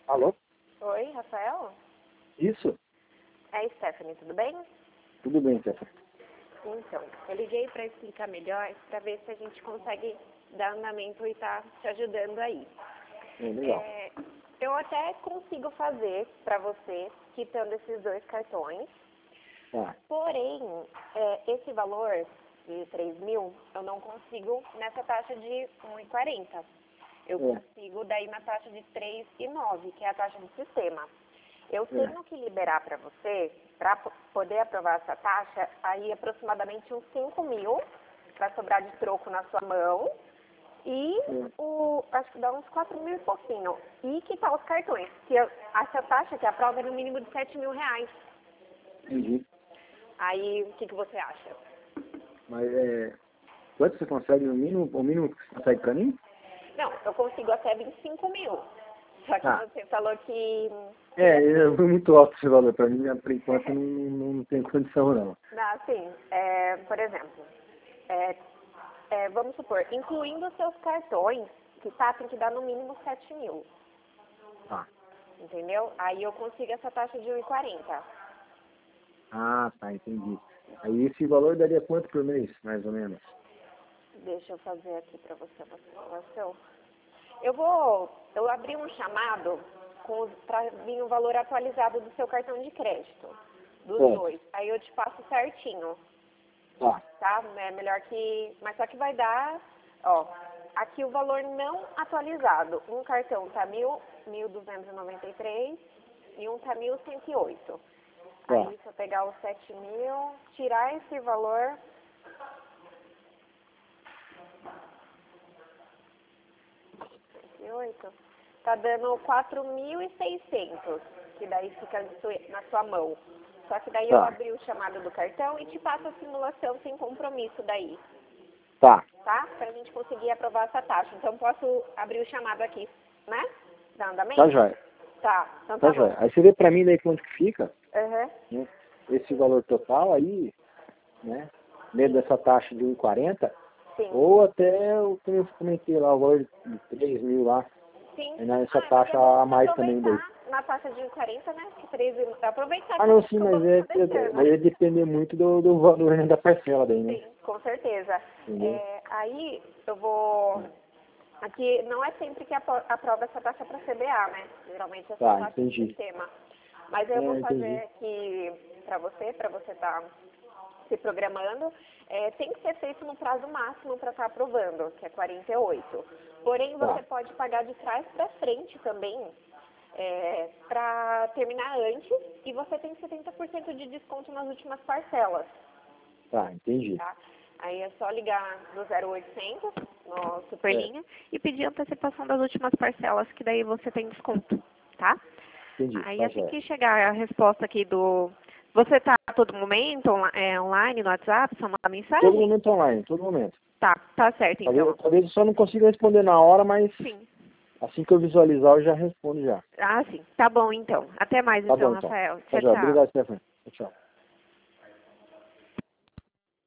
Alô? Oi, Rafael? Isso? É Stephanie, tudo bem? Tudo bem, Stephanie. Então, eu liguei para explicar melhor, para ver se a gente consegue dar andamento e tá te ajudando aí. Legal. Eu até consigo fazer para você, quitando esses 2 cartões. Tá. Porém, esse valor de 3 mil, eu não consigo nessa taxa de 1,40. Eu consigo daí na taxa de 3,9, que é a taxa do sistema. Eu tenho que liberar para você, para poder aprovar essa taxa, aí aproximadamente uns 5 mil, para sobrar de troco na sua mão, e acho que dá uns 4 mil e pouquinho. E quitar os cartões, que essa taxa que aprova é no mínimo de 7 mil reais. Entendi. Aí, o que você acha? Mas quanto você consegue no mínimo? O mínimo que você consegue pra mim? Não, eu consigo até 25 mil. Só que você falou que... É muito alto esse valor. Pra mim, por enquanto, não tem condição, não. Assim, por exemplo, vamos supor, incluindo os seus cartões, que tem que dar no mínimo 7 mil. Tá. Entendeu? Aí eu consigo essa taxa de 1,40. Ah, tá, entendi. Aí esse valor daria quanto por mês, mais ou menos? Deixa eu fazer aqui para você uma simulação. Eu abri um chamado para vir o valor atualizado do seu cartão de crédito, dos dois. Aí eu te passo certinho. Tá? É melhor que... Mas só que vai dar, ó, aqui o valor não atualizado. Um cartão tá 1.293 e um tá 1.108. Aí se eu pegar os 7 mil, tirar esse valor... Tá dando 4.600, que daí fica na sua mão. Só que daí eu abri o chamado do cartão e te passo a simulação sem compromisso daí. Tá. Tá? Pra gente conseguir aprovar essa taxa. Então posso abrir o chamado aqui, né? Dá andamento? Tá, joia. Tá, então Tá, tá joia. bom. Aí você vê pra mim daí quanto que fica, Uhum. né? Esse valor total aí, né? Dentro dessa taxa de 1,40, Sim. ou até o que eu comentei lá, o valor de 3 mil lá. Sim. Nessa taxa a mais também daí. Na taxa de 1,40, né? Que 3 aproveitar. Não, sim, mas vai depender muito do valor, né, da parcela daí, né? Sim, com certeza. Entendeu? Aí eu vou... Aqui não é sempre que aprova essa taxa para CBA, né? Geralmente é só taxa de sistema. Mas eu vou fazer aqui para você estar se programando. Tem que ser feito no prazo máximo para estar aprovando, que é 48. Porém, você pode pagar de trás para frente também, para terminar antes, e você tem 70% de desconto nas últimas parcelas. Tá, entendi. Tá? Aí é só ligar no 0800, no Superlinha, e pedir a antecipação das últimas parcelas, que daí você tem desconto, tá? Entendi. Aí assim que chegar a resposta aqui do... Você tá a todo momento online no WhatsApp, só mandar mensagem? Todo momento online, todo momento. Tá certo então. Talvez eu só não consiga responder na hora, mas assim que eu visualizar eu já respondo já. Sim. Tá bom então. Até mais então, Bom, então. Rafael. Tá, Tchau. Obrigado, Stephanie. Tchau.